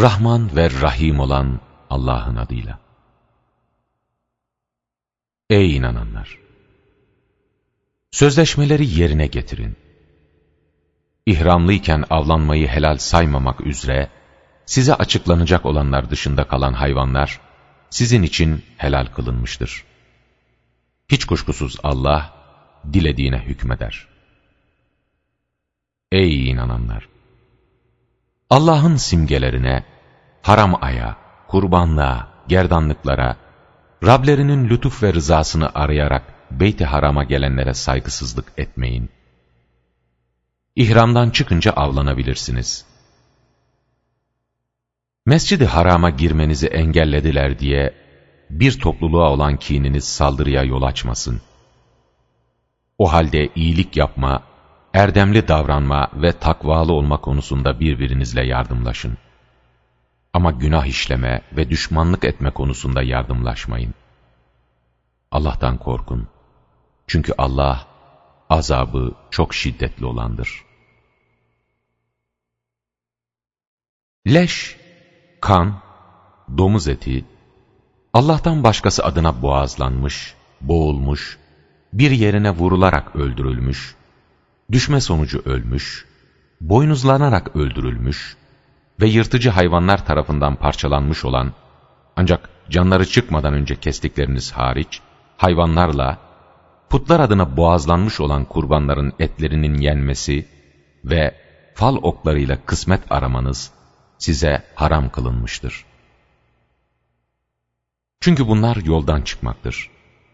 Rahman ve Rahim olan Allah'ın adıyla. Ey inananlar! Sözleşmeleri yerine getirin. İhramlıyken avlanmayı helal saymamak üzere, size açıklanacak olanlar dışında kalan hayvanlar, sizin için helal kılınmıştır. Hiç kuşkusuz Allah, dilediğine hükmeder. Ey inananlar! Allah'ın simgelerine, haram aya, kurbanlığa, gerdanlıklara, Rablerinin lütuf ve rızasını arayarak Beyt-i Haram'a gelenlere saygısızlık etmeyin. İhramdan çıkınca avlanabilirsiniz. Mescid-i Haram'a girmenizi engellediler diye bir topluluğa olan kininiz saldırıya yol açmasın. O halde iyilik yapma, erdemli davranma ve takvalı olma konusunda birbirinizle yardımlaşın. Ama günah işleme ve düşmanlık etme konusunda yardımlaşmayın. Allah'tan korkun. Çünkü Allah, azabı çok şiddetli olandır. Leş, kan, domuz eti, Allah'tan başkası adına boğazlanmış, boğulmuş, bir yerine vurularak öldürülmüş, düşme sonucu ölmüş, boynuzlanarak öldürülmüş ve yırtıcı hayvanlar tarafından parçalanmış olan, ancak canları çıkmadan önce kestikleriniz hariç, hayvanlarla, putlar adına boğazlanmış olan kurbanların etlerinin yenmesi ve fal oklarıyla kısmet aramanız size haram kılınmıştır. Çünkü bunlar yoldan çıkmaktır.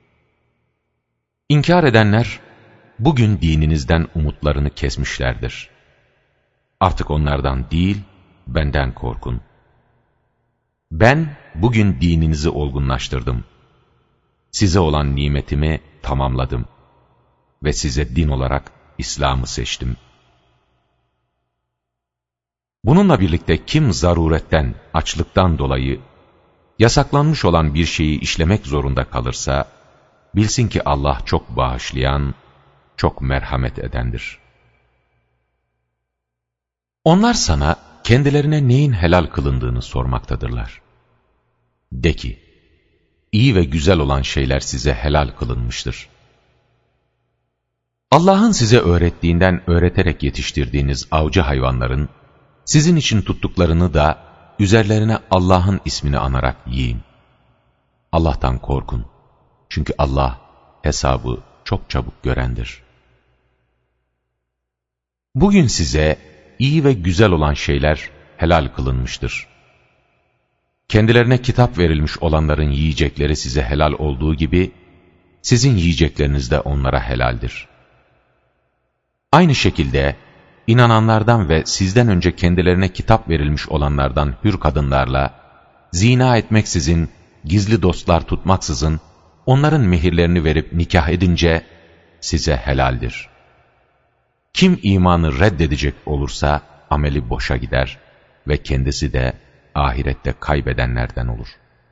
İnkar edenler, bugün dininizden umutlarını kesmişlerdir. Artık onlardan değil, benden korkun. Ben bugün dininizi olgunlaştırdım. Size olan nimetimi tamamladım ve size din olarak İslam'ı seçtim. Bununla birlikte kim zaruretten, açlıktan dolayı yasaklanmış olan bir şeyi işlemek zorunda kalırsa, bilsin ki Allah çok bağışlayan, çok merhamet edendir. Onlar sana kendilerine neyin helal kılındığını sormaktadırlar. De ki, iyi ve güzel olan şeyler size helal kılınmıştır. Allah'ın size öğrettiğinden öğreterek yetiştirdiğiniz avcı hayvanların, sizin için tuttuklarını da üzerlerine Allah'ın ismini anarak yiyin. Allah'tan korkun. Çünkü Allah hesabı çok çabuk görendir. Bugün size iyi ve güzel olan şeyler helal kılınmıştır. Kendilerine kitap verilmiş olanların yiyecekleri size helal olduğu gibi, sizin yiyecekleriniz de onlara helaldir. Aynı şekilde, inananlardan ve sizden önce kendilerine kitap verilmiş olanlardan hür kadınlarla, zina etmeksizin, gizli dostlar tutmaksızın, onların mehirlerini verip nikah edince, size helaldir. Kim imanı reddedecek olursa, ameli boşa gider ve kendisi de ahirette kaybedenlerden olur.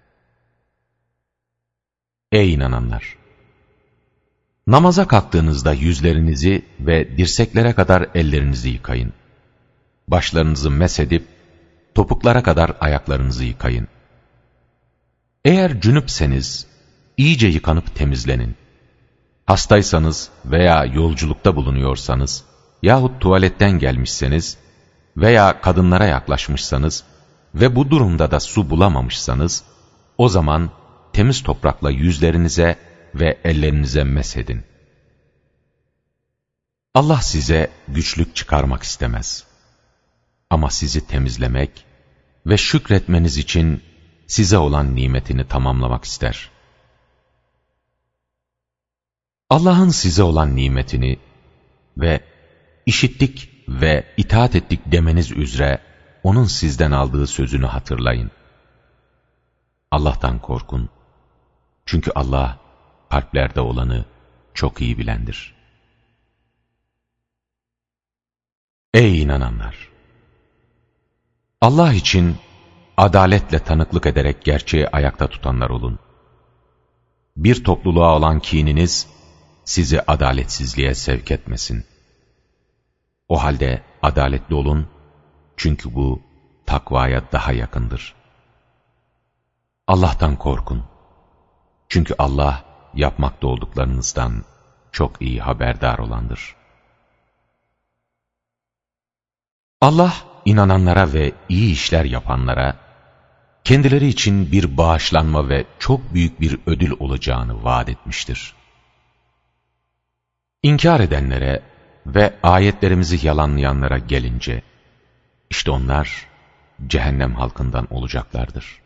Ey inananlar! Namaza kalktığınızda yüzlerinizi ve dirseklere kadar ellerinizi yıkayın. Başlarınızı mesedip, topuklara kadar ayaklarınızı yıkayın. Eğer cünüpseniz, iyice yıkanıp temizlenin. Hastaysanız veya yolculukta bulunuyorsanız, yahut tuvaletten gelmişseniz veya kadınlara yaklaşmışsanız ve bu durumda da su bulamamışsanız, o zaman temiz toprakla yüzlerinize ve ellerinize mesedin. Allah size güçlük çıkarmak istemez. Ama sizi temizlemek ve şükretmeniz için size olan nimetini tamamlamak ister. Allah'ın size olan nimetini ve işittik ve itaat ettik demeniz üzere onun sizden aldığı sözünü hatırlayın. Allah'tan korkun. Çünkü Allah kalplerde olanı çok iyi bilendir. Ey inananlar! Allah için adaletle tanıklık ederek gerçeği ayakta tutanlar olun. Bir topluluğa olan kininiz sizi adaletsizliğe sevk etmesin. O halde adaletli olun, çünkü bu takvaya daha yakındır. Allah'tan korkun. Çünkü Allah yapmakta olduklarınızdan çok iyi haberdar olandır. Allah inananlara ve iyi işler yapanlara kendileri için bir bağışlanma ve çok büyük bir ödül olacağını vaat etmiştir. İnkar edenlere ve ayetlerimizi yalanlayanlara gelince, işte onlar cehennem halkından olacaklardır.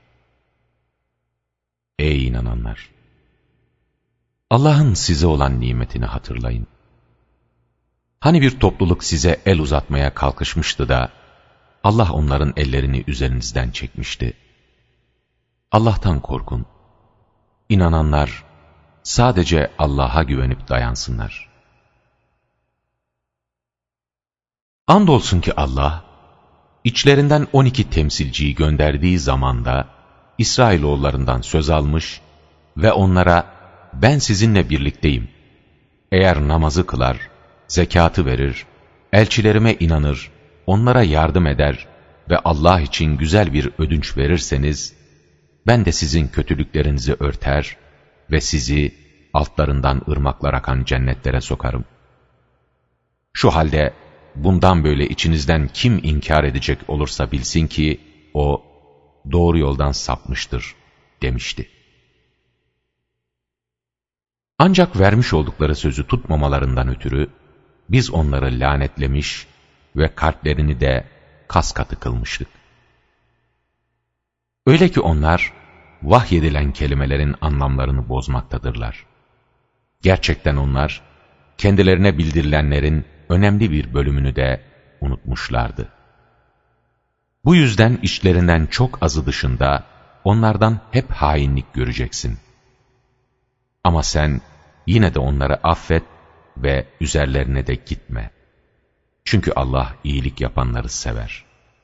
Ey inananlar! Allah'ın size olan nimetini hatırlayın. Hani bir topluluk size el uzatmaya kalkışmıştı da, Allah onların ellerini üzerinizden çekmişti. Allah'tan korkun. İnananlar sadece Allah'a güvenip dayansınlar. Andolsun ki Allah, içlerinden 12 temsilciyi gönderdiği zamanda, İsrailoğullarından söz almış ve onlara, ben sizinle birlikteyim. Eğer namazı kılar, zekatı verir, elçilerime inanır, onlara yardım eder ve Allah için güzel bir ödünç verirseniz, ben de sizin kötülüklerinizi örter ve sizi altlarından ırmaklar akan cennetlere sokarım. Şu halde bundan böyle içinizden kim inkar edecek olursa bilsin ki o doğru yoldan sapmıştır demişti. Ancak vermiş oldukları sözü tutmamalarından ötürü biz onları lanetlemiş ve kalplerini de kaskatı kılmıştık. Öyle ki onlar vahyedilen kelimelerin anlamlarını bozmaktadırlar. Gerçekten onlar kendilerine bildirilenlerin önemli bir bölümünü de unutmuşlardı. Bu yüzden içlerinden çok azı dışında onlardan hep hainlik göreceksin. Ama sen yine de onları affet ve üzerlerine de gitme. Çünkü Allah iyilik yapanları sever.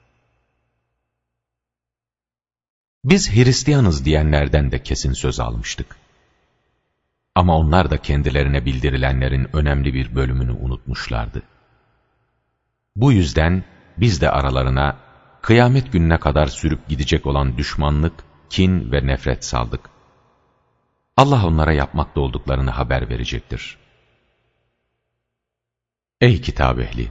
Biz Hristiyanız diyenlerden de kesin söz almıştık. Ama onlar da kendilerine bildirilenlerin önemli bir bölümünü unutmuşlardı. Bu yüzden biz de aralarına kıyamet gününe kadar sürüp gidecek olan düşmanlık, kin ve nefret saldık. Allah onlara yapmakta olduklarını haber verecektir. Ey kitap ehli!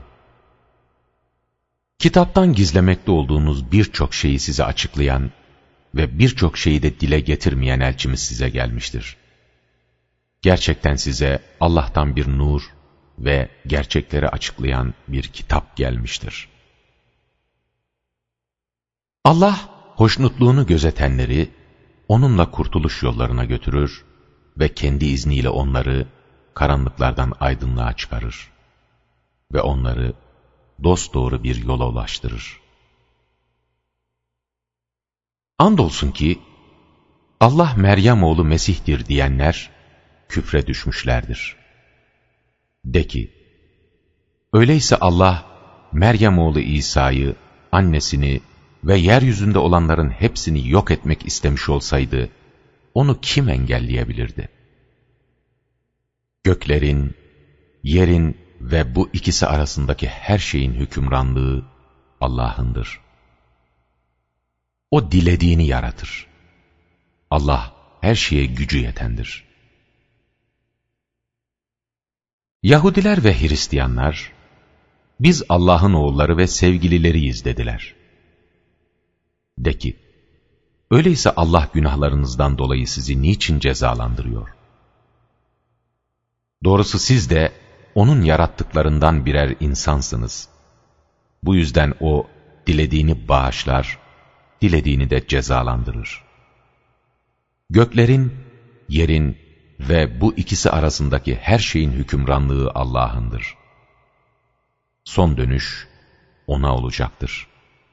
Kitaptan gizlemekte olduğunuz birçok şeyi size açıklayan ve birçok şeyi de dile getirmeyen elçimiz size gelmiştir. Gerçekten size Allah'tan bir nur ve gerçekleri açıklayan bir kitap gelmiştir. Allah, hoşnutluğunu gözetenleri onunla kurtuluş yollarına götürür ve kendi izniyle onları karanlıklardan aydınlığa çıkarır ve onları dosdoğru bir yola ulaştırır. Andolsun ki Allah Meryem oğlu Mesih'tir diyenler küfre düşmüşlerdir. De ki, öyleyse Allah Meryem oğlu İsa'yı, annesini ve yeryüzünde olanların hepsini yok etmek istemiş olsaydı, onu kim engelleyebilirdi? Göklerin, yerin ve bu ikisi arasındaki her şeyin hükümranlığı Allah'ındır. O dilediğini yaratır. Allah her şeye gücü yetendir. Yahudiler ve Hristiyanlar, biz Allah'ın oğulları ve sevgilileriyiz dediler. De ki, öyleyse Allah günahlarınızdan dolayı sizi niçin cezalandırıyor? Doğrusu siz de onun yarattıklarından birer insansınız. Bu yüzden o dilediğini bağışlar, dilediğini de cezalandırır. Göklerin, yerin ve bu ikisi arasındaki her şeyin hükümranlığı Allah'ındır. Son dönüş ona olacaktır.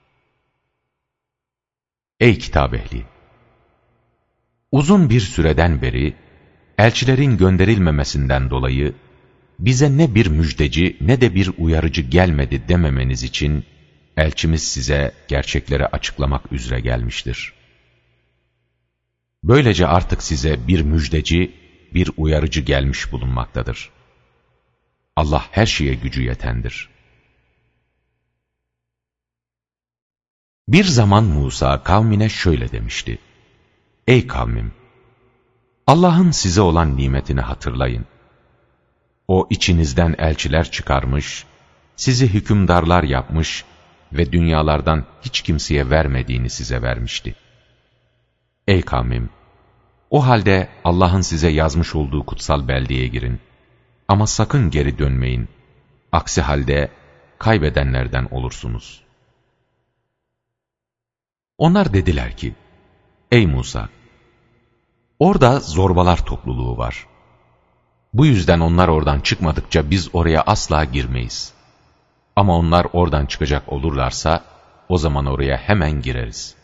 Ey kitap ehli! Uzun bir süreden beri elçilerin gönderilmemesinden dolayı bize ne bir müjdeci ne de bir uyarıcı gelmedi dememeniz için elçimiz size gerçekleri açıklamak üzere gelmiştir. Böylece artık size bir müjdeci, bir uyarıcı gelmiş bulunmaktadır. Allah her şeye gücü yetendir. Bir zaman Musa kavmine şöyle demişti: Ey kavmim! Allah'ın size olan nimetini hatırlayın. O içinizden elçiler çıkarmış, sizi hükümdarlar yapmış ve dünyalardan hiç kimseye vermediğini size vermişti. Ey kavmim! O halde Allah'ın size yazmış olduğu kutsal beldeye girin. Ama sakın geri dönmeyin. Aksi halde kaybedenlerden olursunuz. Onlar dediler ki, Ey Musa! Orada zorbalar topluluğu var. Bu yüzden onlar oradan çıkmadıkça biz oraya asla girmeyiz. Ama onlar oradan çıkacak olurlarsa, o zaman oraya hemen gireriz.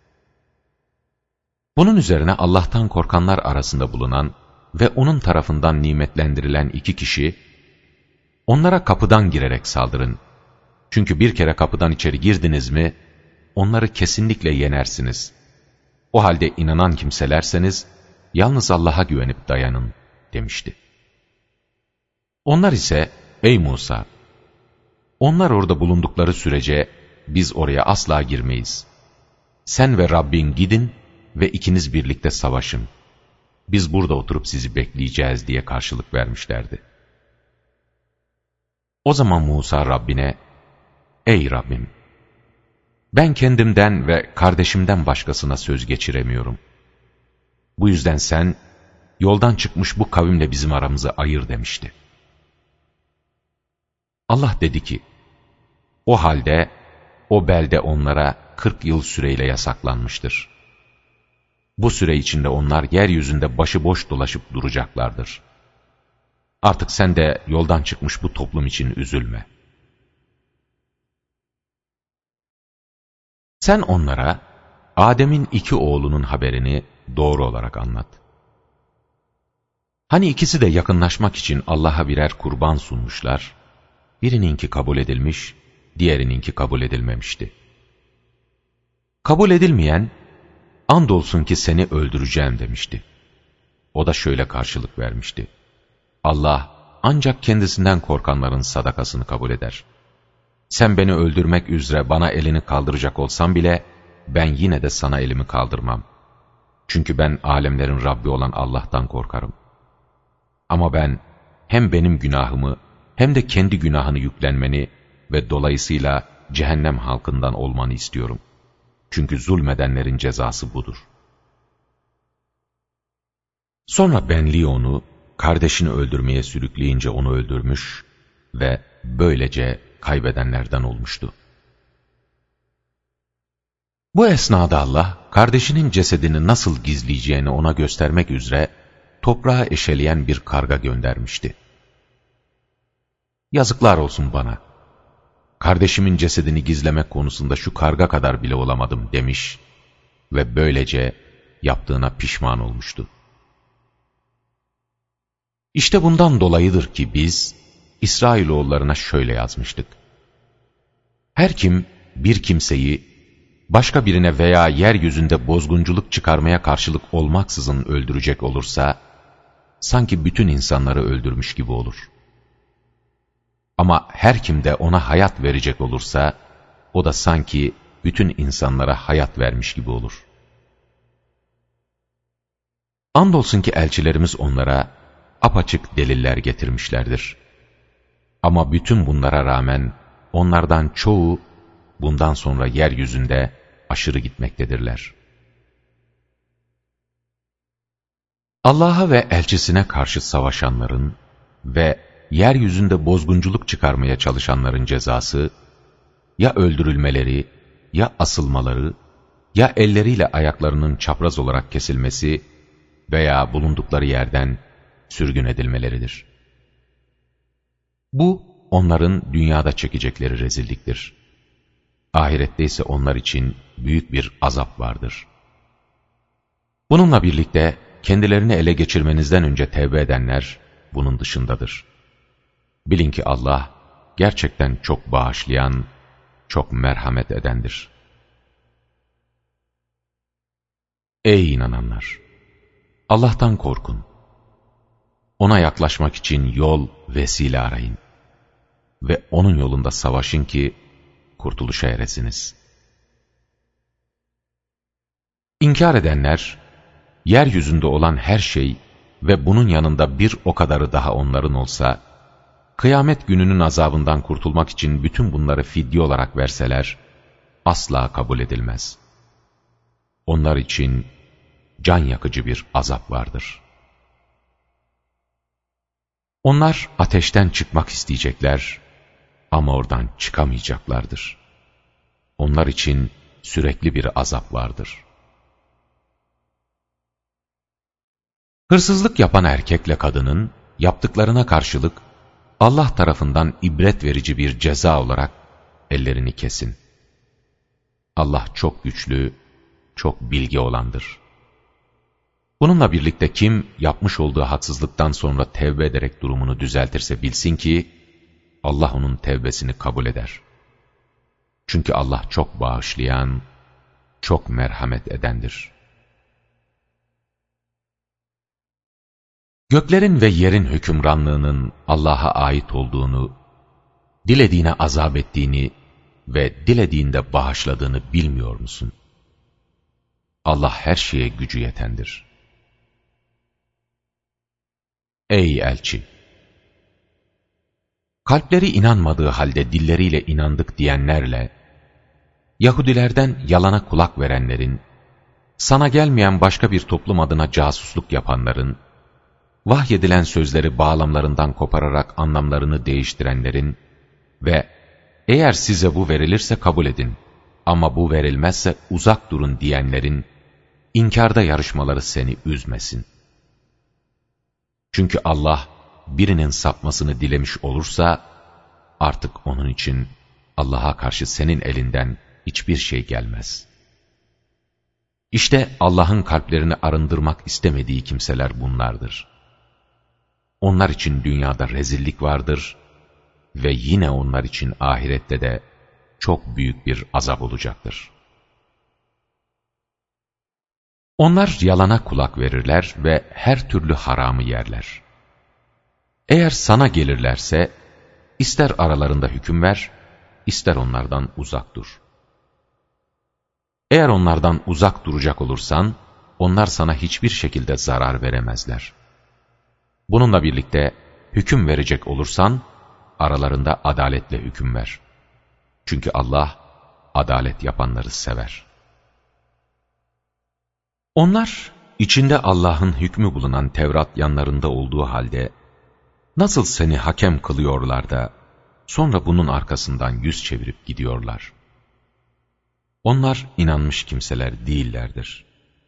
Bunun üzerine Allah'tan korkanlar arasında bulunan ve onun tarafından nimetlendirilen iki kişi, onlara kapıdan girerek saldırın. Çünkü bir kere kapıdan içeri girdiniz mi, onları kesinlikle yenersiniz. O halde inanan kimselerseniz, yalnız Allah'a güvenip dayanın, demişti. Onlar ise, ey Musa! Onlar orada bulundukları sürece, biz oraya asla girmeyiz. Sen ve Rabbin gidin ve ikiniz birlikte savaşın. Biz burada oturup sizi bekleyeceğiz diye karşılık vermişlerdi. O zaman Musa Rabbine, ey Rabbim! Ben kendimden ve kardeşimden başkasına söz geçiremiyorum. Bu yüzden sen, yoldan çıkmış bu kavimle bizim aramızı ayır demişti. Allah dedi ki, o halde o belde onlara 40 yıl süreyle yasaklanmıştır. Bu süre içinde onlar yeryüzünde başıboş dolaşıp duracaklardır. Artık sen de yoldan çıkmış bu toplum için üzülme. Sen onlara Adem'in iki oğlunun haberini doğru olarak anlat. Hani ikisi de yakınlaşmak için Allah'a birer kurban sunmuşlar, birininki kabul edilmiş, diğerininki kabul edilmemişti. Kabul edilmeyen, andolsun ki seni öldüreceğim demişti. O da şöyle karşılık vermişti: Allah ancak kendisinden korkanların sadakasını kabul eder. Sen beni öldürmek üzere bana elini kaldıracak olsan bile, ben yine de sana elimi kaldırmam. Çünkü ben alemlerin Rabbi olan Allah'tan korkarım. Ama ben hem benim günahımı hem de kendi günahını yüklenmeni ve dolayısıyla cehennem halkından olmanı istiyorum. Çünkü zulmedenlerin cezası budur. Sonra benliği onu, kardeşini öldürmeye sürükleyince onu öldürmüş ve böylece kaybedenlerden olmuştu. Bu esnada Allah, kardeşinin cesedini nasıl gizleyeceğini ona göstermek üzere, toprağa eşeleyen bir karga göndermişti. Yazıklar olsun bana! Kardeşimin cesedini gizlemek konusunda şu karga kadar bile olamadım demiş ve böylece yaptığına pişman olmuştu. İşte bundan dolayıdır ki biz, İsrailoğullarına şöyle yazmıştık: Her kim bir kimseyi başka birine veya yeryüzünde bozgunculuk çıkarmaya karşılık olmaksızın öldürecek olursa, sanki bütün insanları öldürmüş gibi olur. Ama her kim de ona hayat verecek olursa, o da sanki bütün insanlara hayat vermiş gibi olur. Andolsun ki elçilerimiz onlara apaçık deliller getirmişlerdir. Ama bütün bunlara rağmen onlardan çoğu bundan sonra yeryüzünde aşırı gitmektedirler. Allah'a ve elçisine karşı savaşanların ve yeryüzünde bozgunculuk çıkarmaya çalışanların cezası, ya öldürülmeleri, ya asılmaları, ya elleriyle ayaklarının çapraz olarak kesilmesi veya bulundukları yerden sürgün edilmeleridir. Bu, onların dünyada çekecekleri rezilliktir. Ahirette ise onlar için büyük bir azap vardır. Bununla birlikte kendilerini ele geçirmenizden önce tevbe edenler bunun dışındadır. Bilin ki Allah gerçekten çok bağışlayan, çok merhamet edendir. Ey inananlar! Allah'tan korkun. Ona yaklaşmak için yol, vesile arayın. Ve onun yolunda savaşın ki kurtuluşa eresiniz. İnkar edenler, yeryüzünde olan her şey ve bunun yanında bir o kadarı daha onların olsa, kıyamet gününün azabından kurtulmak için bütün bunları fidye olarak verseler, asla kabul edilmez. Onlar için can yakıcı bir azap vardır. Onlar ateşten çıkmak isteyecekler ama oradan çıkamayacaklardır. Onlar için sürekli bir azap vardır. Hırsızlık yapan erkekle kadının yaptıklarına karşılık Allah tarafından ibret verici bir ceza olarak ellerini kesin. Allah çok güçlü, çok bilgi olandır. Bununla birlikte kim yapmış olduğu haksızlıktan sonra tevbe ederek durumunu düzeltirse bilsin ki Allah onun tevbesini kabul eder. Çünkü Allah çok bağışlayan, çok merhamet edendir. Göklerin ve yerin hükümranlığının Allah'a ait olduğunu, dilediğine azap ettiğini ve dilediğinde bağışladığını bilmiyor musun? Allah her şeye gücü yetendir. Ey elçi! Kalpleri inanmadığı halde dilleriyle inandık diyenlerle, Yahudilerden yalana kulak verenlerin, sana gelmeyen başka bir toplum adına casusluk yapanların, vahyedilen sözleri bağlamlarından kopararak anlamlarını değiştirenlerin ve eğer size bu verilirse kabul edin ama bu verilmezse uzak durun diyenlerin inkarda yarışmaları seni üzmesin. Çünkü Allah birinin sapmasını dilemiş olursa artık onun için Allah'a karşı senin elinden hiçbir şey gelmez. İşte Allah'ın kalplerini arındırmak istemediği kimseler bunlardır. Onlar için dünyada rezillik vardır ve yine onlar için ahirette de çok büyük bir azap olacaktır. Onlar yalana kulak verirler ve her türlü haramı yerler. Eğer sana gelirlerse, ister aralarında hüküm ver, ister onlardan uzak dur. Eğer onlardan uzak duracak olursan, onlar sana hiçbir şekilde zarar veremezler. Bununla birlikte hüküm verecek olursan, aralarında adaletle hüküm ver. Çünkü Allah, adalet yapanları sever. Onlar, içinde Allah'ın hükmü bulunan Tevrat yanlarında olduğu halde, nasıl seni hakem kılıyorlar da, sonra bunun arkasından yüz çevirip gidiyorlar. Onlar inanmış kimseler değillerdir.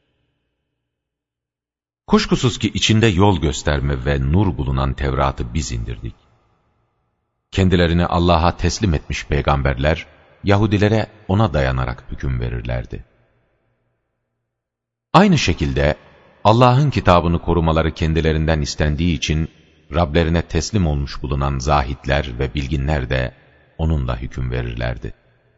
Kuşkusuz ki içinde yol gösterme ve nur bulunan Tevrat'ı biz indirdik. Kendilerini Allah'a teslim etmiş peygamberler, Yahudilere ona dayanarak hüküm verirlerdi. Aynı şekilde Allah'ın kitabını korumaları kendilerinden istendiği için Rablerine teslim olmuş bulunan zahitler ve bilginler de onunla hüküm verirlerdi.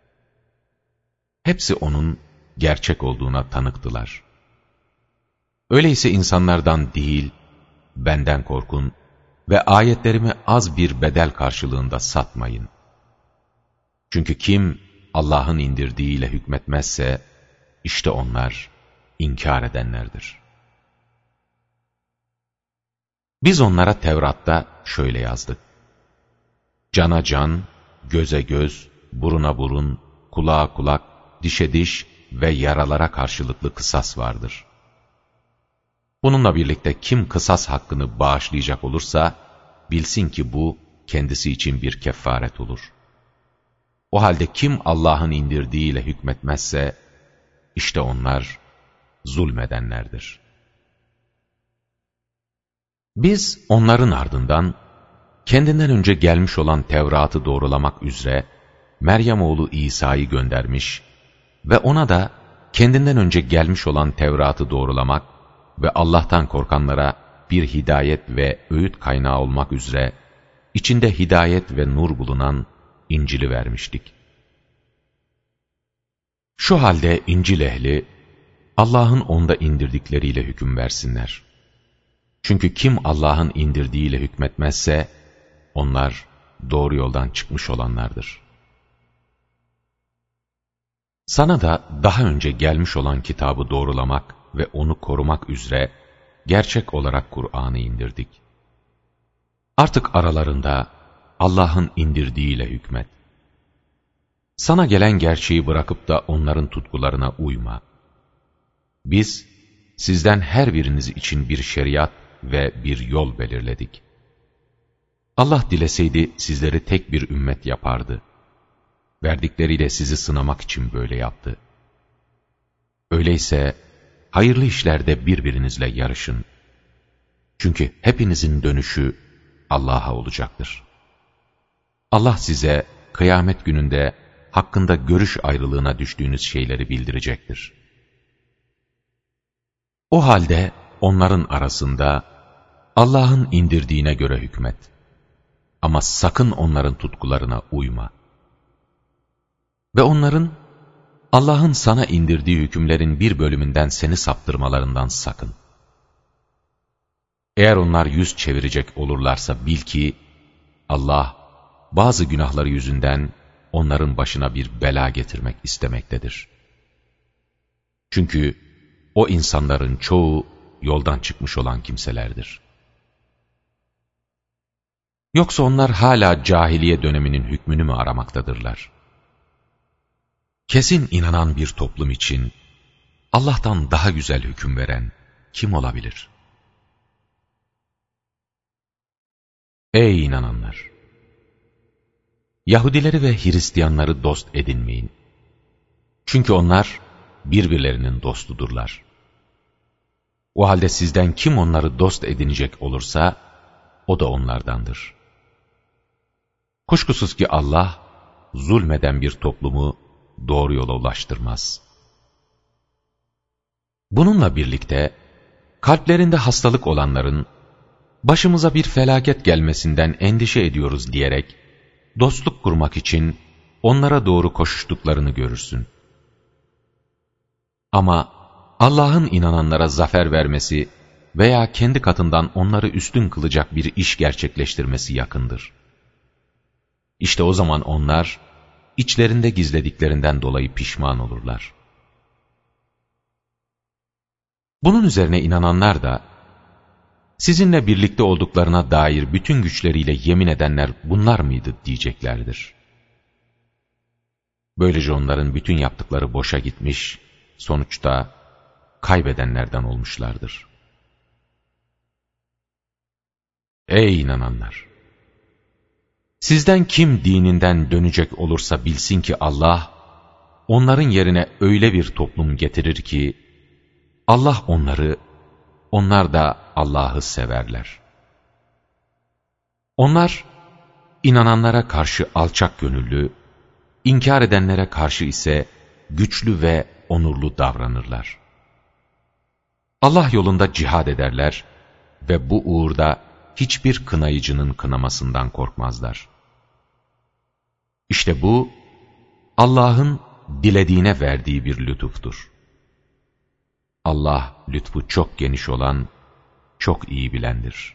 Hepsi onun gerçek olduğuna tanıktılar. Öyleyse insanlardan değil, benden korkun ve ayetlerimi az bir bedel karşılığında satmayın. Çünkü kim Allah'ın indirdiğiyle hükmetmezse, işte onlar inkar edenlerdir. Biz onlara Tevrat'ta şöyle yazdık: cana can, göze göz, buruna burun, kulağa kulak, dişe diş ve yaralara karşılıklı kısas vardır. Bununla birlikte kim kısas hakkını bağışlayacak olursa, bilsin ki bu kendisi için bir kefaret olur. O halde kim Allah'ın indirdiğiyle hükmetmezse, işte onlar zulmedenlerdir. Biz onların ardından, kendinden önce gelmiş olan Tevrat'ı doğrulamak üzere, Meryem oğlu İsa'yı göndermiş ve ona da kendinden önce gelmiş olan Tevrat'ı doğrulamak ve Allah'tan korkanlara bir hidayet ve öğüt kaynağı olmak üzere, içinde hidayet ve nur bulunan İncil'i vermiştik. Şu halde İncil ehli, Allah'ın onda indirdikleriyle hüküm versinler. Çünkü kim Allah'ın indirdiğiyle hükmetmezse, onlar doğru yoldan çıkmış olanlardır. Sana da daha önce gelmiş olan kitabı doğrulamak ve onu korumak üzere gerçek olarak Kur'an'ı indirdik. Artık aralarında Allah'ın indirdiğiyle hükmet. Sana gelen gerçeği bırakıp da onların tutkularına uyma. Biz sizden her biriniz için bir şeriat ve bir yol belirledik. Allah dileseydi sizleri tek bir ümmet yapardı. Verdikleriyle sizi sınamak için böyle yaptı. Öyleyse hayırlı işlerde birbirinizle yarışın. Çünkü hepinizin dönüşü Allah'a olacaktır. Allah size kıyamet gününde hakkında görüş ayrılığına düştüğünüz şeyleri bildirecektir. O halde onların arasında Allah'ın indirdiğine göre hükmet. Ama sakın onların tutkularına uyma. Ve onların Allah'ın sana indirdiği hükümlerin bir bölümünden seni saptırmalarından sakın. Eğer onlar yüz çevirecek olurlarsa bil ki Allah bazı günahları yüzünden onların başına bir bela getirmek istemektedir. Çünkü o insanların çoğu yoldan çıkmış olan kimselerdir. Yoksa onlar hala cahiliye döneminin hükmünü mü aramaktadırlar? Kesin inanan bir toplum için Allah'tan daha güzel hüküm veren kim olabilir? Ey inananlar! Yahudileri ve Hristiyanları dost edinmeyin. Çünkü onlar birbirlerinin dostudurlar. O halde sizden kim onları dost edinecek olursa, o da onlardandır. Kuşkusuz ki Allah, zulmeden bir toplumu doğru yola ulaştırmaz. Bununla birlikte, kalplerinde hastalık olanların, başımıza bir felaket gelmesinden endişe ediyoruz diyerek, dostluk kurmak için onlara doğru koşuştuklarını görürsün. Ama Allah'ın inananlara zafer vermesi veya kendi katından onları üstün kılacak bir iş gerçekleştirmesi yakındır. İşte o zaman onlar, içlerinde gizlediklerinden dolayı pişman olurlar. Bunun üzerine inananlar da, sizinle birlikte olduklarına dair bütün güçleriyle yemin edenler bunlar mıydı diyeceklerdir. Böylece onların bütün yaptıkları boşa gitmiş, sonuçta kaybedenlerden olmuşlardır. Ey inananlar! Sizden kim dininden dönecek olursa bilsin ki Allah, onların yerine öyle bir toplum getirir ki, Allah onları, onlar da Allah'ı severler. Onlar, inananlara karşı alçak gönüllü, inkar edenlere karşı ise güçlü ve onurlu davranırlar. Allah yolunda cihad ederler ve bu uğurda hiçbir kınayıcının kınamasından korkmazlar. İşte bu, Allah'ın dilediğine verdiği bir lütuftur. Allah lütfu çok geniş olan, çok iyi bilendir.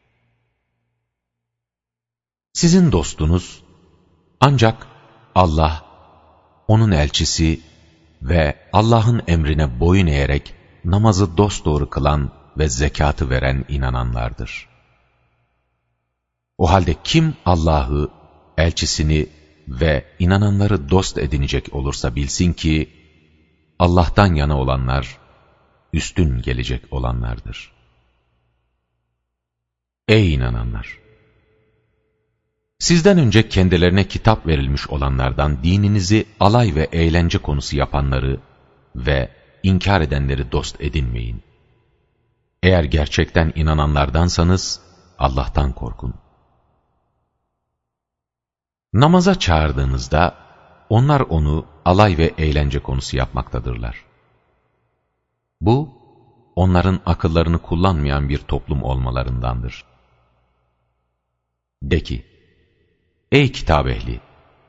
Sizin dostunuz, ancak Allah, onun elçisi ve Allah'ın emrine boyun eğerek namazı dosdoğru kılan ve zekatı veren inananlardır. O halde kim Allah'ı, elçisini ve inananları dost edinecek olursa bilsin ki, Allah'tan yana olanlar, üstün gelecek olanlardır. Ey inananlar! Sizden önce kendilerine kitap verilmiş olanlardan dininizi alay ve eğlence konusu yapanları ve inkar edenleri dost edinmeyin. Eğer gerçekten inananlardansanız Allah'tan korkun. Namaza çağırdığınızda onlar onu alay ve eğlence konusu yapmaktadırlar. Bu, onların akıllarını kullanmayan bir toplum olmalarındandır. De ki, ey kitap ehli!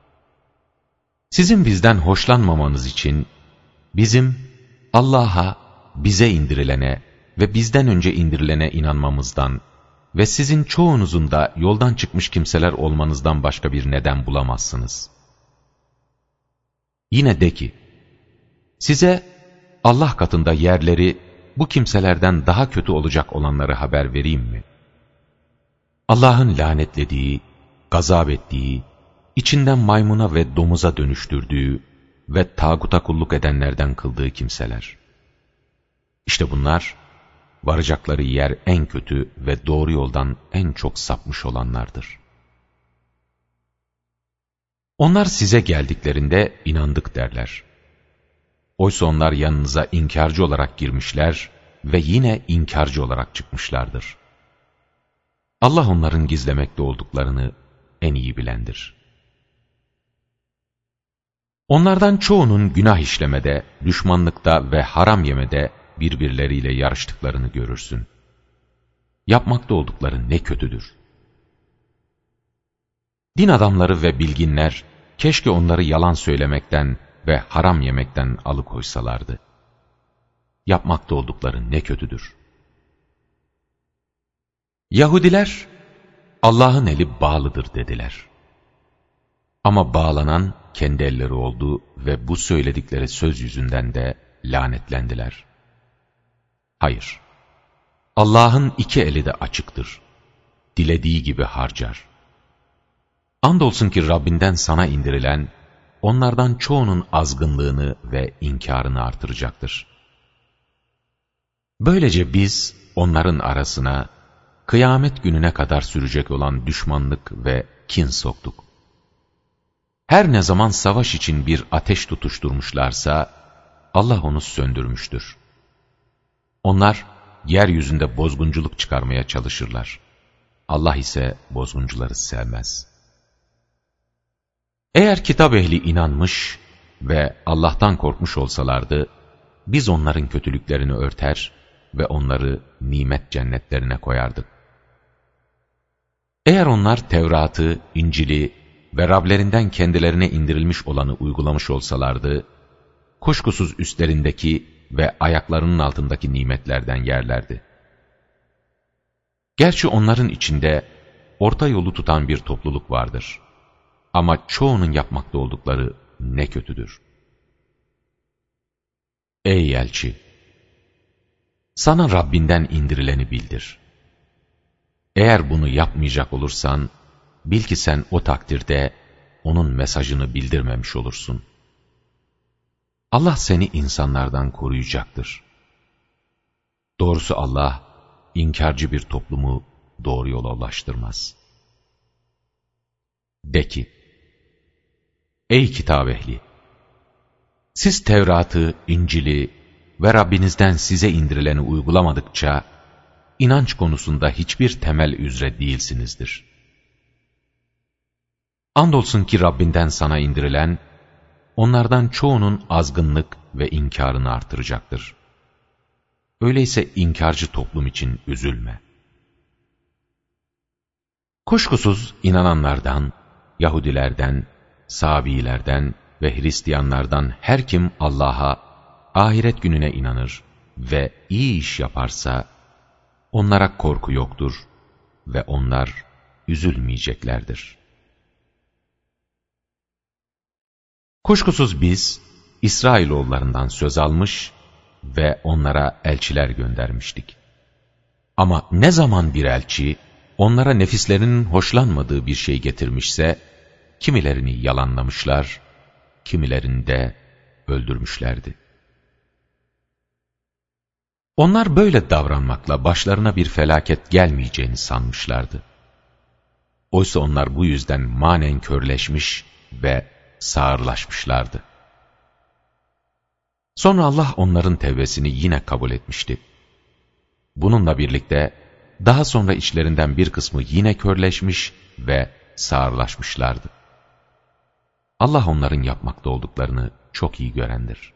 Sizin bizden hoşlanmamanız için, bizim Allah'a, bize indirilene ve bizden önce indirilene inanmamızdan ve sizin çoğunuzun da yoldan çıkmış kimseler olmanızdan başka bir neden bulamazsınız. Yine de ki, Size Allah katında yerleri bu kimselerden daha kötü olacak olanları haber vereyim mi? Allah'ın lanetlediği, gazap ettiği, içinden maymuna ve domuza dönüştürdüğü ve tağuta kulluk edenlerden kıldığı kimseler. İşte bunlar, varacakları yer en kötü ve doğru yoldan en çok sapmış olanlardır. Onlar size geldiklerinde inandık derler. Oysa onlar yanınıza inkarcı olarak girmişler ve yine inkarcı olarak çıkmışlardır. Allah onların gizlemekte olduklarını en iyi bilendir. Onlardan çoğunun günah işlemede, düşmanlıkta ve haram yemede birbirleriyle yarıştıklarını görürsün. Yapmakta oldukları ne kötüdür. Din adamları ve bilginler, keşke onları yalan söylemekten ve haram yemekten alıkoysalardı. Yapmakta oldukları ne kötüdür. Yahudiler, Allah'ın eli bağlıdır dediler. Ama bağlanan kendi elleri oldu ve bu söyledikleri söz yüzünden de lanetlendiler. Hayır, Allah'ın iki eli de açıktır. Dilediği gibi harcar. Andolsun ki Rabbinden sana indirilen, onlardan çoğunun azgınlığını ve inkarını artıracaktır. Böylece biz onların arasına, kıyamet gününe kadar sürecek olan düşmanlık ve kin soktuk. Her ne zaman savaş için bir ateş tutuşturmuşlarsa, Allah onu söndürmüştür. Onlar, yeryüzünde bozgunculuk çıkarmaya çalışırlar. Allah ise bozguncuları sevmez. Eğer kitap ehli inanmış ve Allah'tan korkmuş olsalardı, biz onların kötülüklerini örter ve onları nimet cennetlerine koyardık. Eğer onlar Tevrat'ı, İncil'i ve Rablerinden kendilerine indirilmiş olanı uygulamış olsalardı, kuşkusuz üstlerindeki ve ayaklarının altındaki nimetlerden yerlerdi. Gerçi onların içinde orta yolu tutan bir topluluk vardır. Ama çoğunun yapmakta oldukları ne kötüdür. Ey elçi! Sana Rabbinden indirileni bildir. Eğer bunu yapmayacak olursan, bil ki sen o takdirde onun mesajını bildirmemiş olursun. Allah seni insanlardan koruyacaktır. Doğrusu Allah, inkarcı bir toplumu doğru yola ulaştırmaz. De ki, ey kitap ehli! Siz Tevrat'ı, İncil'i ve Rabbinizden size indirileni uygulamadıkça, inanç konusunda hiçbir temel üzere değilsinizdir. Andolsun ki Rabbinden sana indirilen, onlardan çoğunun azgınlık ve inkarını artıracaktır. Öyleyse inkarcı toplum için üzülme. Kuşkusuz inananlardan, Yahudilerden, Sabiilerden ve Hristiyanlardan her kim Allah'a, ahiret gününe inanır ve iyi iş yaparsa, onlara korku yoktur ve onlar üzülmeyeceklerdir. Kuşkusuz biz, İsrailoğullarından söz almış ve onlara elçiler göndermiştik. Ama ne zaman bir elçi, onlara nefislerinin hoşlanmadığı bir şey getirmişse, kimilerini yalanlamışlar, kimilerini de öldürmüşlerdi. Onlar böyle davranmakla başlarına bir felaket gelmeyeceğini sanmışlardı. Oysa onlar bu yüzden manen körleşmiş ve sağırlaşmışlardı. Sonra Allah onların tevbesini yine kabul etmişti. Bununla birlikte daha sonra içlerinden bir kısmı yine körleşmiş ve sağırlaşmışlardı. Allah onların yapmakta olduklarını çok iyi görendir.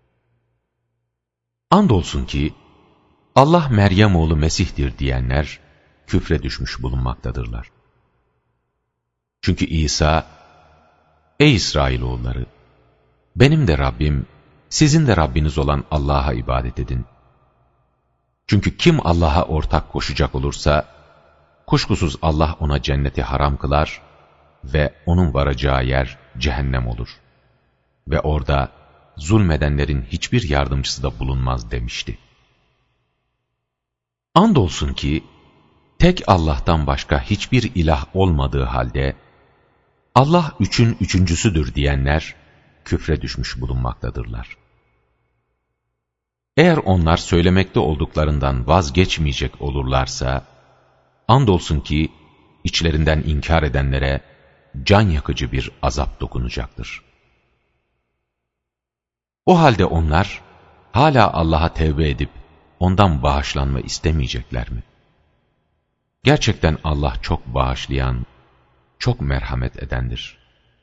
Andolsun ki Allah Meryem oğlu Mesih'tir diyenler küfre düşmüş bulunmaktadırlar. Çünkü İsa, ey İsrailoğulları, benim de Rabbim, sizin de Rabbiniz olan Allah'a ibadet edin. Çünkü kim Allah'a ortak koşacak olursa, kuşkusuz Allah ona cenneti haram kılar ve onun varacağı yer cehennem olur. Ve orada zulmedenlerin hiçbir yardımcısı da bulunmaz demişti. Andolsun ki, tek Allah'tan başka hiçbir ilah olmadığı halde, Allah üçün üçüncüsüdür diyenler, küfre düşmüş bulunmaktadırlar. Eğer onlar söylemekte olduklarından vazgeçmeyecek olurlarsa, andolsun ki, içlerinden inkar edenlere can yakıcı bir azap dokunacaktır. O halde onlar, hala Allah'a tevbe edip, ondan bağışlanma istemeyecekler mi? Gerçekten Allah çok bağışlayan, çok merhamet edendir.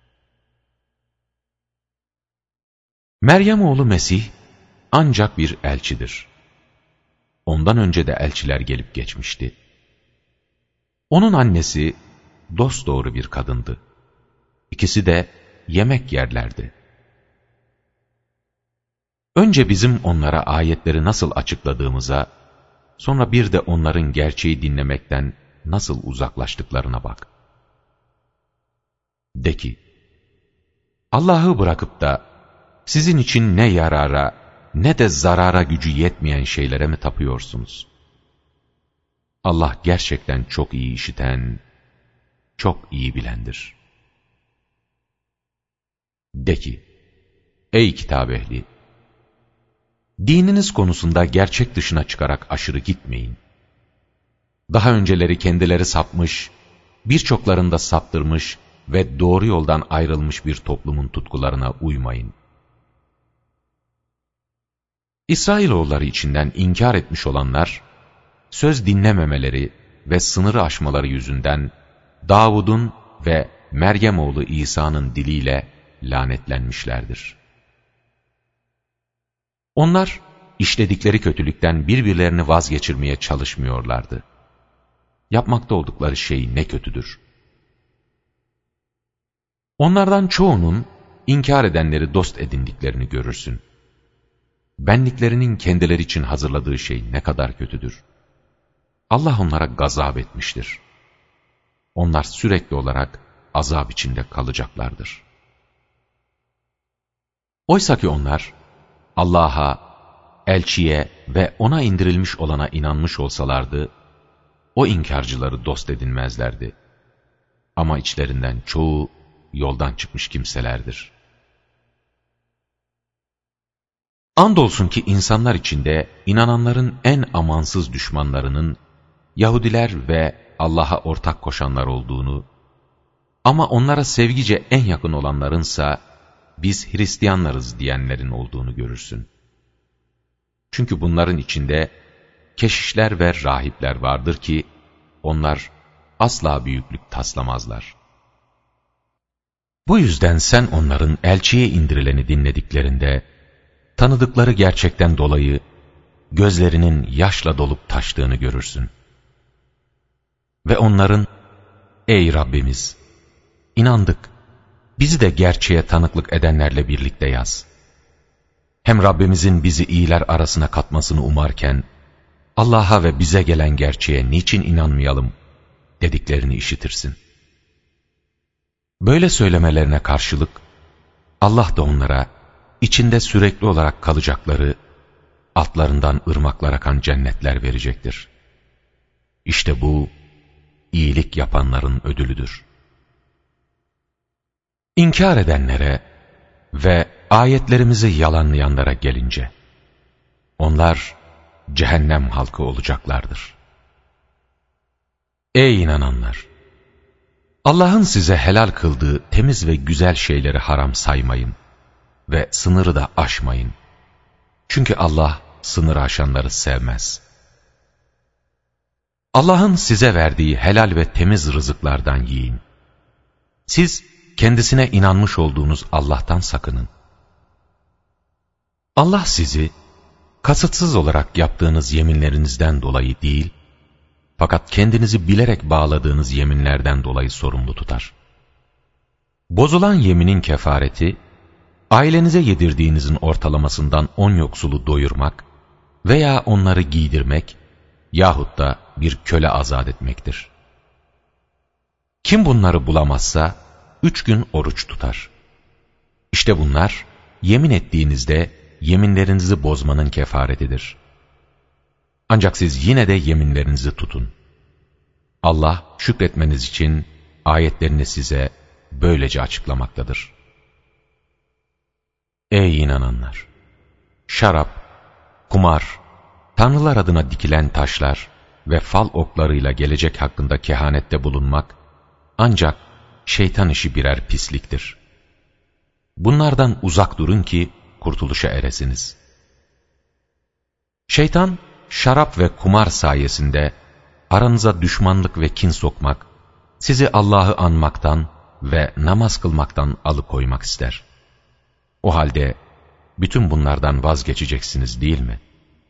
Meryem oğlu Mesih, ancak bir elçidir. Ondan önce de elçiler gelip geçmişti. Onun annesi, dosdoğru bir kadındı. İkisi de yemek yerlerdi. Önce bizim onlara ayetleri nasıl açıkladığımıza, sonra bir de onların gerçeği dinlemekten nasıl uzaklaştıklarına bak. De ki, Allah'ı bırakıp da sizin için ne yarara ne de zarara gücü yetmeyen şeylere mi tapıyorsunuz? Allah gerçekten çok iyi işiten, çok iyi bilendir. De ki, ey kitap ehli! Dininiz konusunda gerçek dışına çıkarak aşırı gitmeyin. Daha önceleri kendileri sapmış, birçoklarında saptırmış ve doğru yoldan ayrılmış bir toplumun tutkularına uymayın. İsrailoğulları içinden inkar etmiş olanlar, söz dinlememeleri ve sınırı aşmaları yüzünden Davud'un ve Meryem oğlu İsa'nın diliyle lanetlenmişlerdir. Onlar, işledikleri kötülükten birbirlerini vazgeçirmeye çalışmıyorlardı. Yapmakta oldukları şey ne kötüdür. Onlardan çoğunun inkar edenleri dost edindiklerini görürsün. Benliklerinin kendileri için hazırladığı şey ne kadar kötüdür. Allah onlara gazap etmiştir. Onlar sürekli olarak azap içinde kalacaklardır. Oysa ki onlar, Allah'a, elçiye ve ona indirilmiş olana inanmış olsalardı, o inkarcıları dost edinmezlerdi. Ama içlerinden çoğu yoldan çıkmış kimselerdir. Andolsun ki insanlar içinde inananların en amansız düşmanlarının Yahudiler ve Allah'a ortak koşanlar olduğunu, ama onlara sevgice en yakın olanlarınsa biz Hristiyanlarız diyenlerin olduğunu görürsün. Çünkü bunların içinde keşişler ve rahipler vardır ki onlar asla büyüklük taslamazlar. Bu yüzden sen onların elçiye indirileni dinlediklerinde tanıdıkları gerçekten dolayı gözlerinin yaşla dolup taştığını görürsün. Ve onların, ey Rabbimiz, inandık, bizi de gerçeğe tanıklık edenlerle birlikte yaz. Hem Rabbimizin bizi iyiler arasına katmasını umarken, Allah'a ve bize gelen gerçeğe niçin inanmayalım dediklerini işitirsin. Böyle söylemelerine karşılık, Allah da onlara, içinde sürekli olarak kalacakları, altlarından ırmaklar akan cennetler verecektir. İşte bu, iyilik yapanların ödülüdür. İnkar edenlere ve ayetlerimizi yalanlayanlara gelince, onlar cehennem halkı olacaklardır. Ey inananlar! Allah'ın size helal kıldığı temiz ve güzel şeyleri haram saymayın ve sınırı da aşmayın. Çünkü Allah sınırı aşanları sevmez. Allah'ın size verdiği helal ve temiz rızıklardan yiyin. Siz kendisine inanmış olduğunuz Allah'tan sakının. Allah sizi kasıtsız olarak yaptığınız yeminlerinizden dolayı değil, fakat kendinizi bilerek bağladığınız yeminlerden dolayı sorumlu tutar. Bozulan yeminin kefareti, ailenize yedirdiğinizin ortalamasından 10 yoksulu doyurmak veya onları giydirmek yahut da bir köle azat etmektir. Kim bunları bulamazsa 3 gün oruç tutar. İşte bunlar yemin ettiğinizde yeminlerinizi bozmanın kefaretidir. Ancak siz yine de yeminlerinizi tutun. Allah şükretmeniz için ayetlerini size böylece açıklamaktadır. Ey inananlar! Şarap, kumar, tanrılar adına dikilen taşlar ve fal oklarıyla gelecek hakkında kehanette bulunmak ancak şeytan işi birer pisliktir. Bunlardan uzak durun ki kurtuluşa eresiniz. Şeytan, şarap ve kumar sayesinde aranıza düşmanlık ve kin sokmak, sizi Allah'ı anmaktan ve namaz kılmaktan alıkoymak ister. O halde bütün bunlardan vazgeçeceksiniz değil mi?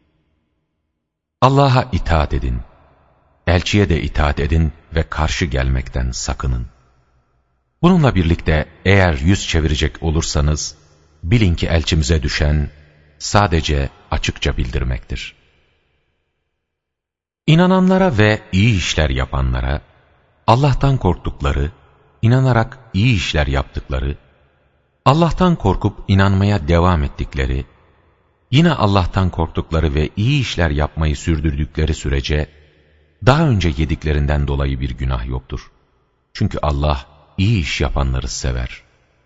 Allah'a itaat edin, elçiye de itaat edin ve karşı gelmekten sakının. Bununla birlikte eğer yüz çevirecek olursanız, bilin ki elçimize düşen sadece açıkça bildirmektir. İnananlara ve iyi işler yapanlara, Allah'tan korktukları, inanarak iyi işler yaptıkları, Allah'tan korkup inanmaya devam ettikleri, yine Allah'tan korktukları ve iyi işler yapmayı sürdürdükleri sürece, daha önce yediklerinden dolayı bir günah yoktur. Çünkü Allah iyi iş yapanları sever.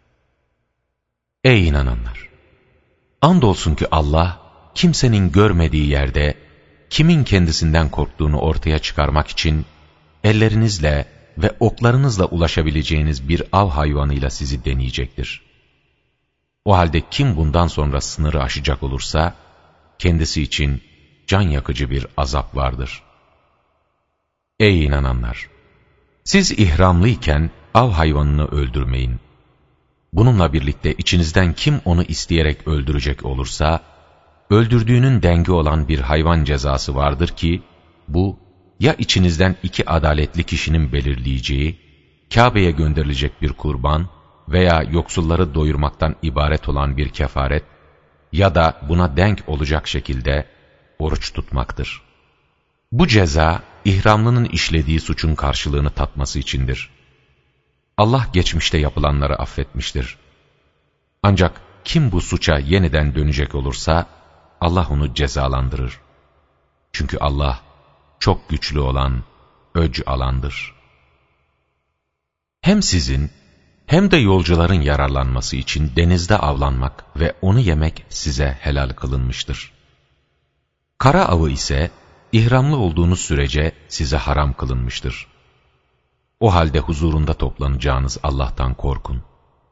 Ey inananlar! Andolsun ki Allah, kimsenin görmediği yerde, kimin kendisinden korktuğunu ortaya çıkarmak için, ellerinizle ve oklarınızla ulaşabileceğiniz bir av hayvanıyla sizi deneyecektir. O halde kim bundan sonra sınırı aşacak olursa, kendisi için can yakıcı bir azap vardır. Ey inananlar! Siz ihramlıyken av hayvanını öldürmeyin. Bununla birlikte içinizden kim onu isteyerek öldürecek olursa, öldürdüğünün dengi olan bir hayvan cezası vardır ki, bu ya içinizden 2 adaletli kişinin belirleyeceği, Kabe'ye gönderilecek bir kurban veya yoksulları doyurmaktan ibaret olan bir kefaret ya da buna denk olacak şekilde oruç tutmaktır. Bu ceza, ihramlının işlediği suçun karşılığını tatması içindir. Allah geçmişte yapılanları affetmiştir. Ancak kim bu suça yeniden dönecek olursa, Allah onu cezalandırır. Çünkü Allah çok güçlü olan, öc alandır. Hem sizin, hem de yolcuların yararlanması için denizde avlanmak ve onu yemek size helal kılınmıştır. Kara avı ise, ihramlı olduğunuz sürece size haram kılınmıştır. O halde huzurunda toplanacağınız Allah'tan korkun.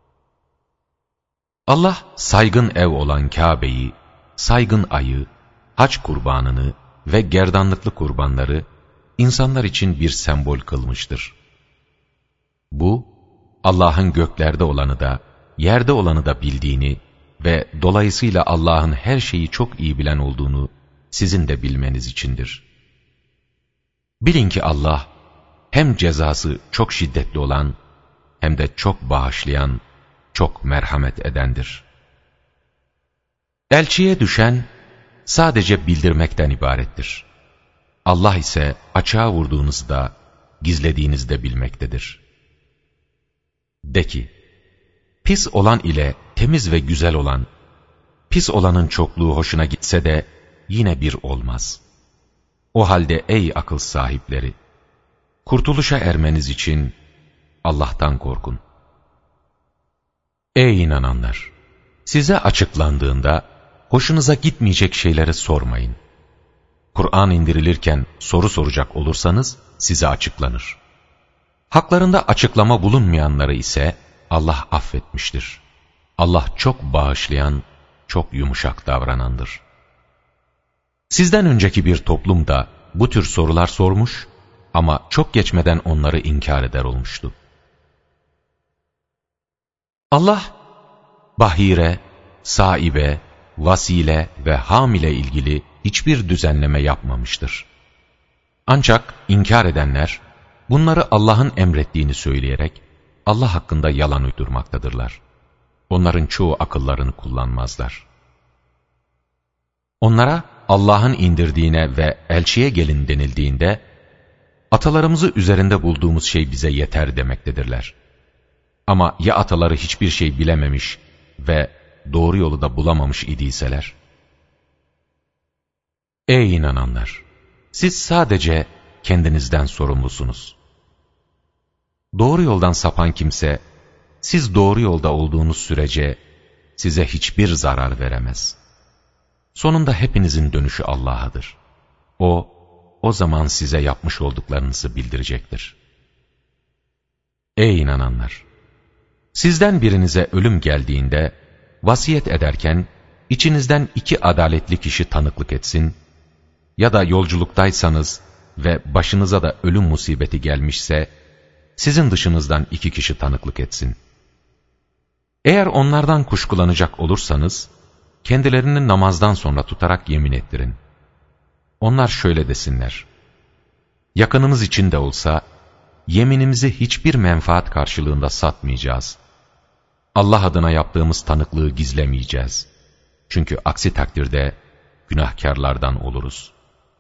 Allah saygın ev olan Kabe'yi, saygın ayı, hac kurbanını ve gerdanlıklı kurbanları insanlar için bir sembol kılmıştır. Bu, Allah'ın göklerde olanı da, yerde olanı da bildiğini ve dolayısıyla Allah'ın her şeyi çok iyi bilen olduğunu sizin de bilmeniz içindir. Bilin ki Allah, hem cezası çok şiddetli olan, hem de çok bağışlayan, çok merhamet edendir. Elçiye düşen, sadece bildirmekten ibarettir. Allah ise açığa vurduğunuzda, gizlediğinizde bilmektedir. De ki, pis olan ile temiz ve güzel olan, pis olanın çokluğu hoşuna gitse de yine bir olmaz. O halde ey akıl sahipleri, kurtuluşa ermeniz için Allah'tan korkun. Ey inananlar! Size açıklandığında hoşunuza gitmeyecek şeyleri sormayın. Kur'an indirilirken soru soracak olursanız size açıklanır. Haklarında açıklama bulunmayanları ise Allah affetmiştir. Allah çok bağışlayan, çok yumuşak davranandır. Sizden önceki bir toplum da bu tür sorular sormuş ama çok geçmeden onları inkar eder olmuştu. Allah, bahire, saibe, vasile ve hamile ilgili hiçbir düzenleme yapmamıştır. Ancak inkar edenler, bunları Allah'ın emrettiğini söyleyerek Allah hakkında yalan uydurmaktadırlar. Onların çoğu akıllarını kullanmazlar. Onlara Allah'ın indirdiğine ve elçiye gelin denildiğinde, atalarımızı üzerinde bulduğumuz şey bize yeter demektedirler. Ama ya ataları hiçbir şey bilememiş ve doğru yolu da bulamamış idiyseler? Ey inananlar! Siz sadece kendinizden sorumlusunuz. Doğru yoldan sapan kimse, siz doğru yolda olduğunuz sürece size hiçbir zarar veremez. Sonunda hepinizin dönüşü Allah'adır. O zaman size yapmış olduklarınızı bildirecektir. Ey inananlar! Sizden birinize ölüm geldiğinde, vasiyet ederken, içinizden 2 adaletli kişi tanıklık etsin, ya da yolculuktaysanız ve başınıza da ölüm musibeti gelmişse, sizin dışınızdan 2 kişi tanıklık etsin. Eğer onlardan kuşkulanacak olursanız, kendilerini namazdan sonra tutarak yemin ettirin. Onlar şöyle desinler: yakınımız için de olsa, yeminimizi hiçbir menfaat karşılığında satmayacağız. Allah adına yaptığımız tanıklığı gizlemeyeceğiz. Çünkü aksi takdirde günahkarlardan oluruz.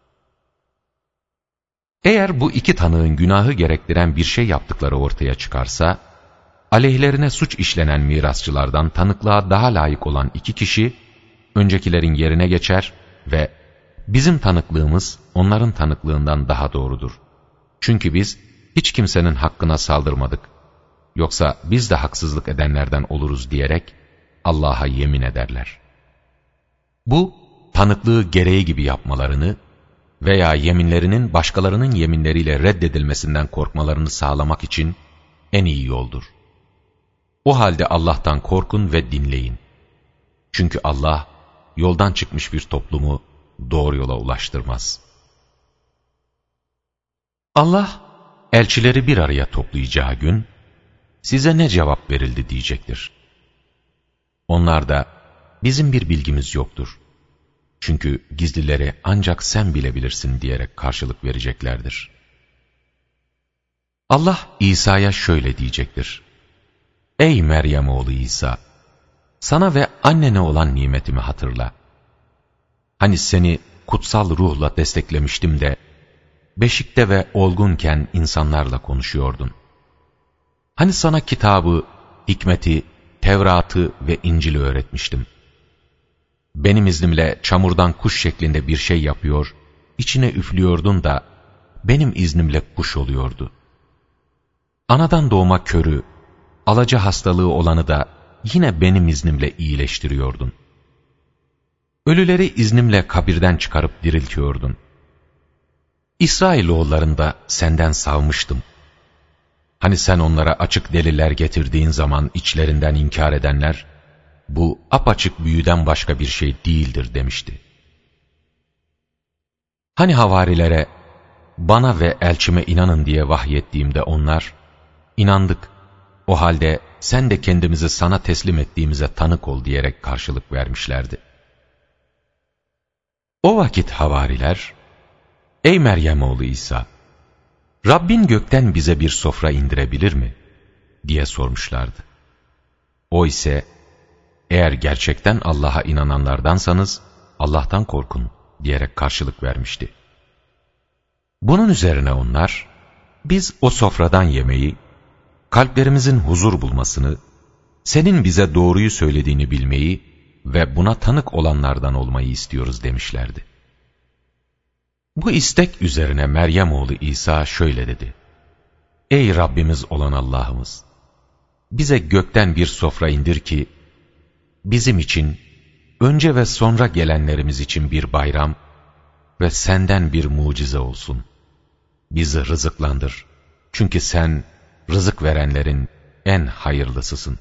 Eğer bu 2 tanığın günahı gerektiren bir şey yaptıkları ortaya çıkarsa, aleyhlerine suç işlenen mirasçılardan tanıklığa daha layık olan 2 kişi, öncekilerin yerine geçer ve bizim tanıklığımız onların tanıklığından daha doğrudur. Çünkü biz hiç kimsenin hakkına saldırmadık. Yoksa biz de haksızlık edenlerden oluruz diyerek Allah'a yemin ederler. Bu, tanıklığı gereği gibi yapmalarını veya yeminlerinin başkalarının yeminleriyle reddedilmesinden korkmalarını sağlamak için en iyi yoldur. O halde Allah'tan korkun ve dinleyin. Çünkü Allah, yoldan çıkmış bir toplumu doğru yola ulaştırmaz. Allah, elçileri bir araya toplayacağı gün, size ne cevap verildi diyecektir. Onlar da, bizim bir bilgimiz yoktur. Çünkü gizlileri ancak sen bilebilirsin diyerek karşılık vereceklerdir. Allah İsa'ya şöyle diyecektir: ey Meryem oğlu İsa! Sana ve annene olan nimetimi hatırla. Hani seni kutsal ruhla desteklemiştim de, beşikte ve olgunken insanlarla konuşuyordun. Hani sana kitabı, hikmeti, Tevrat'ı ve İncil'i öğretmiştim. Benim iznimle çamurdan kuş şeklinde bir şey yapıyor, içine üflüyordun da, benim iznimle kuş oluyordu. Anadan doğma körü, alaca hastalığı olanı da yine benim iznimle iyileştiriyordun. Ölüleri iznimle kabirden çıkarıp diriltiyordun. İsrailoğullarını da senden savmıştım. Hani sen onlara açık deliller getirdiğin zaman içlerinden inkar edenler, bu apaçık büyüden başka bir şey değildir demişti. Hani havarilere, bana ve elçime inanın diye vahyettiğimde onlar, inandık, o halde sen de kendimizi sana teslim ettiğimize tanık ol diyerek karşılık vermişlerdi. O vakit havariler, ey Meryem oğlu İsa! Rabbin gökten bize bir sofra indirebilir mi? diye sormuşlardı. O ise, eğer gerçekten Allah'a inananlardansanız, Allah'tan korkun diyerek karşılık vermişti. Bunun üzerine onlar, biz o sofradan yemeyi, kalplerimizin huzur bulmasını, senin bize doğruyu söylediğini bilmeyi ve buna tanık olanlardan olmayı istiyoruz demişlerdi. Bu istek üzerine Meryem oğlu İsa şöyle dedi: ey Rabbimiz olan Allah'ımız! Bize gökten bir sofra indir ki, bizim için, önce ve sonra gelenlerimiz için bir bayram ve senden bir mucize olsun. Bizi rızıklandır. Çünkü sen, rızık verenlerin en hayırlısısın.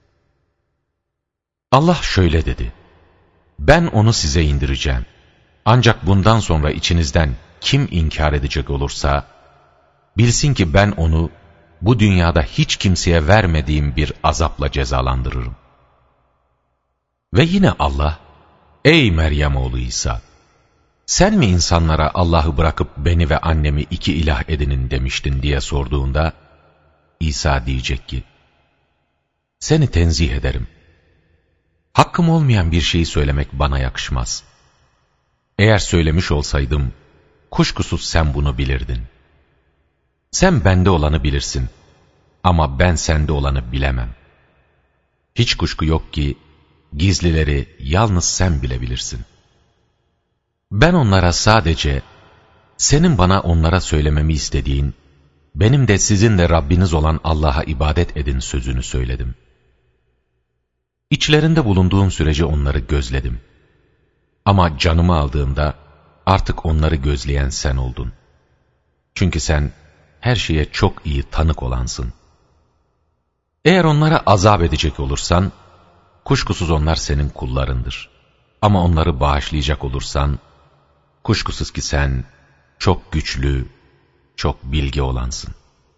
Allah şöyle dedi: ben onu size indireceğim. Ancak bundan sonra içinizden kim inkar edecek olursa, bilsin ki ben onu bu dünyada hiç kimseye vermediğim bir azapla cezalandırırım. Ve yine Allah, ey Meryem oğlu İsa! Sen mi insanlara Allah'ı bırakıp beni ve annemi 2 ilah edinin demiştin diye sorduğunda, İsa diyecek ki, seni tenzih ederim. Hakkım olmayan bir şeyi söylemek bana yakışmaz. Eğer söylemiş olsaydım, kuşkusuz sen bunu bilirdin. Sen bende olanı bilirsin ama ben sende olanı bilemem. Hiç kuşku yok ki, gizlileri yalnız sen bilebilirsin. Ben onlara sadece, senin bana onlara söylememi istediğin, benim de sizin de Rabbiniz olan Allah'a ibadet edin sözünü söyledim. İçlerinde bulunduğum sürece onları gözledim. Ama canımı aldığımda artık onları gözleyen sen oldun. Çünkü sen her şeye çok iyi tanık olansın. Eğer onlara azap edecek olursan, kuşkusuz onlar senin kullarındır. Ama onları bağışlayacak olursan, kuşkusuz ki sen çok güçlü, çok bilgi olansın.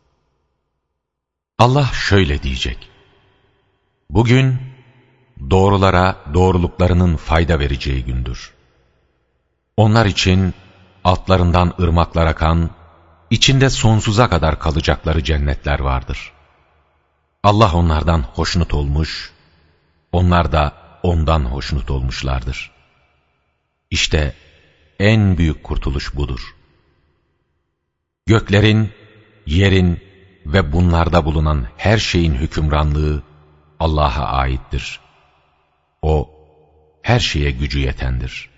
Allah şöyle diyecek: bugün doğrulara doğruluklarının fayda vereceği gündür. Onlar için altlarından ırmaklar akan, içinde sonsuza kadar kalacakları cennetler vardır. Allah onlardan hoşnut olmuş, onlar da ondan hoşnut olmuşlardır. İşte en büyük kurtuluş budur. Göklerin, yerin ve bunlarda bulunan her şeyin hükümranlığı Allah'a aittir. O, her şeye gücü yetendir.